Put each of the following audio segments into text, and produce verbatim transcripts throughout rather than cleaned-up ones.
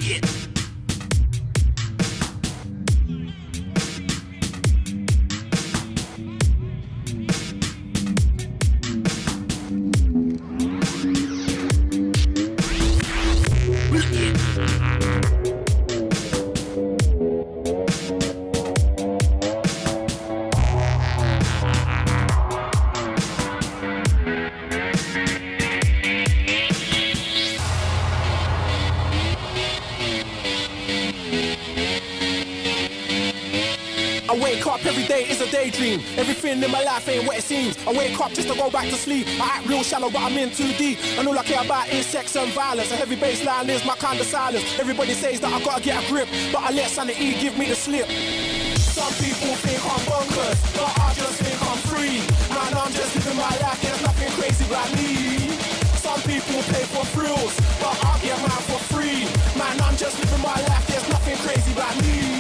I wake up every day, it's a daydream. Everything in my life ain't what it seems. I wake up just to go back to sleep. I act real shallow, but I'm in too deep. And all I care about is sex and violence. A heavy bass line is my kind of silence. Everybody says that I gotta get a grip, but I let sanity give me the slip. Some people think I'm bonkers, but I just think I'm free. Man, I'm just living my life, there's nothing crazy about me. Some people pay for thrills, but I get mine for free. Man, I'm just living my life, there's nothing crazy about me.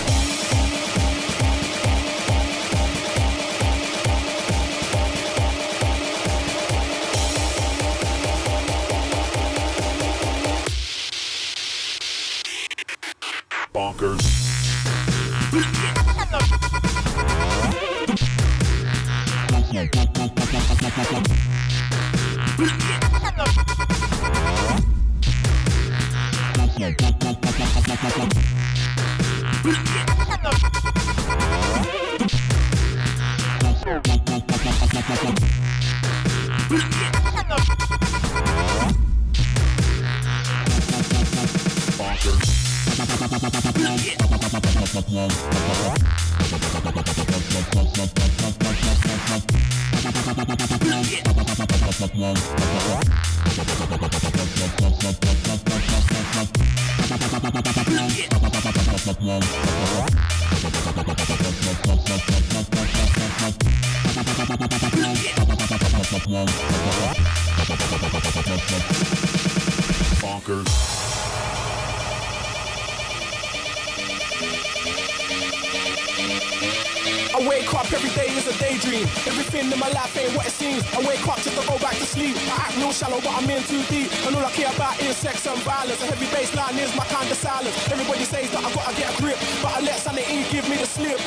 Bonkers. Bonkers. I wake up every day is a daydream. Everything in my life ain't what it seems. I wake up just to go back to sleep. I act real shallow, but I'm in too deep. And all I care about is sex and violence. A heavy bass line is my kind of silence. Everybody says that I gotta get a grip, but I let sanity give me the slip.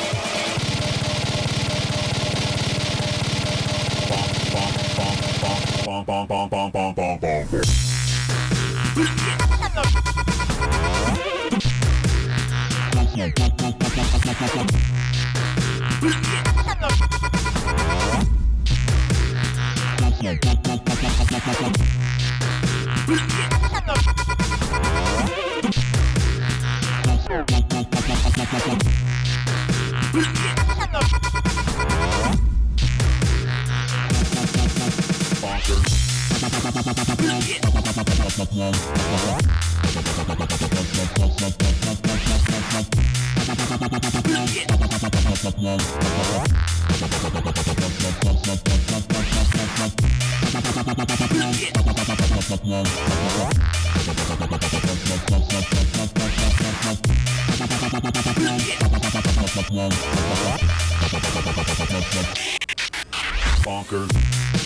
Bonk, bonk, bonk, bonk, bonk, bonk, bonk, bonk. Bonkers.